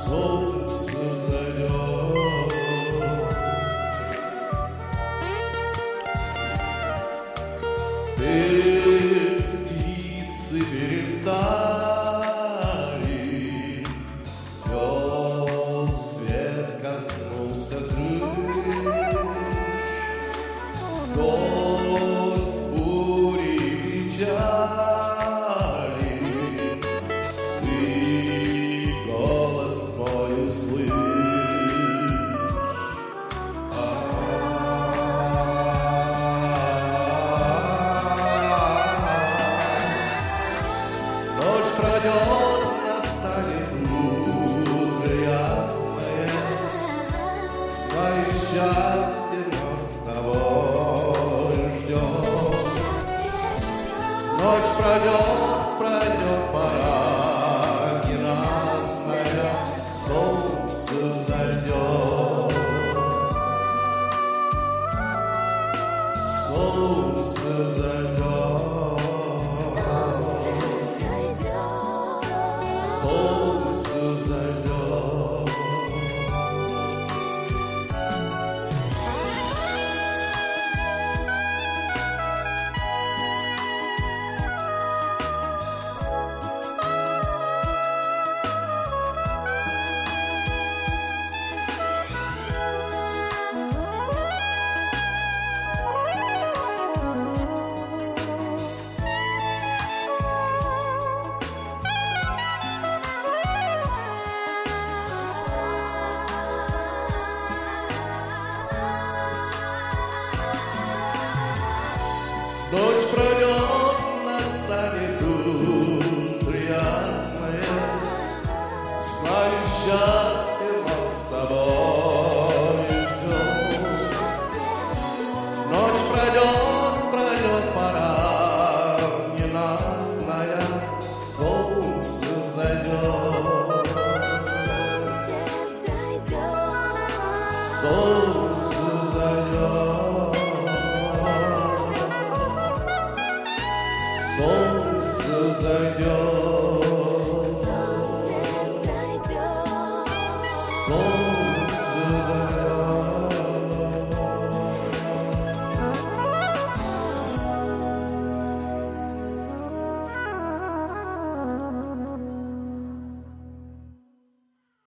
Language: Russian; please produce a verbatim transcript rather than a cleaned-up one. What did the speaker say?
солнце зайдет. Петь птицы перестали, звезд свет коснулся крыш. Сквозь бури и печали ты голос мой услышь. Ночь пройдет, настанет утро ясное, свое счастье нас с тобой ждет. Ночь пройдет, пройдет пора ненастная, солнце зайдет. Солнце зайдет. Солнце зайдет. Ночь пройдет, настанет утро ясное, свое счастье нас с тобой ждет. Ночь пройдет, пройдет пора ненастная, солнце зайдет. Солнце